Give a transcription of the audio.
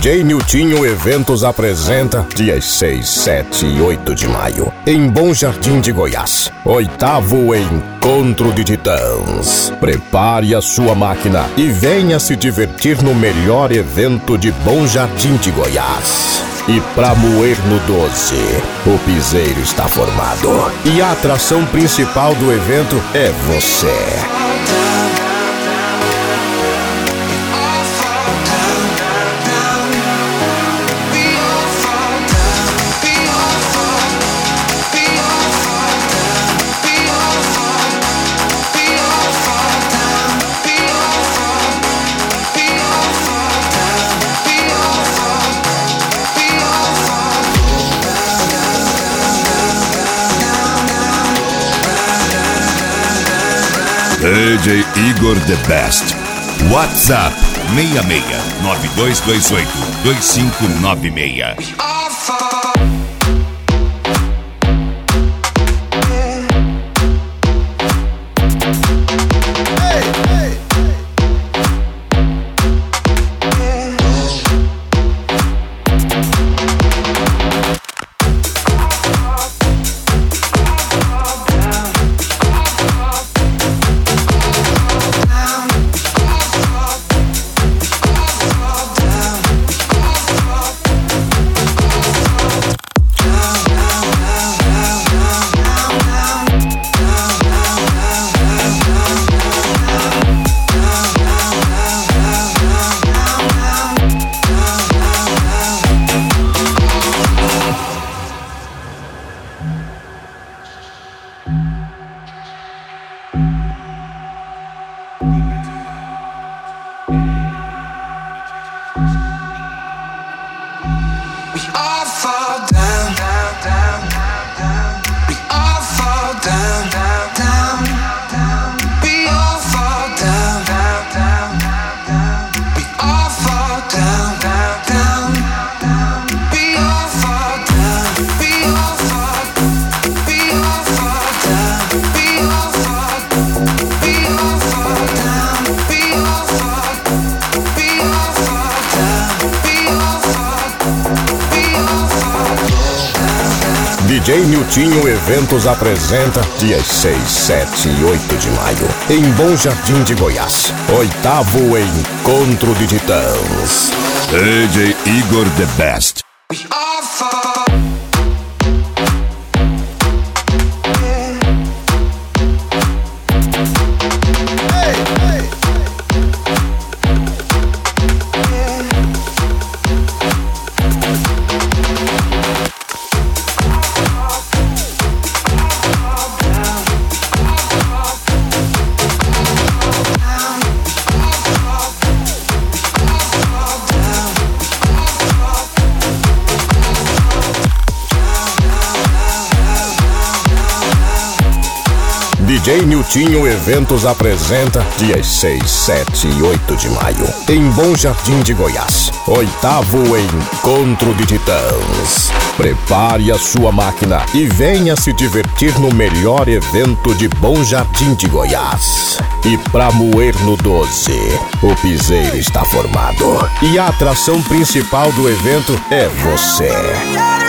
DJ Niltinho Eventos apresenta dias 6, 7 e 8 de maio, em Bom Jardim de Goiás, 8º Encontro de Titãs. Prepare a sua máquina e venha se divertir no melhor evento de Bom Jardim de Goiás. E pra moer no 12, o piseiro está formado. E a atração principal do evento é você. DJ Igor The Best. WhatsApp 66 9228 2596. DJ Niltinho Eventos apresenta dias 6, 7 e 8 de maio, em Bom Jardim de Goiás, 8º Encontro de Titãs. DJ Igor The Best. DJ Niltinho Eventos apresenta dias 6, 7 e 8 de maio, em Bom Jardim de Goiás, 8º Encontro de Titãs. Prepare a sua máquina e venha se divertir no melhor evento de Bom Jardim de Goiás. E pra moer no 12, o piseiro está formado. E a atração principal do evento é você.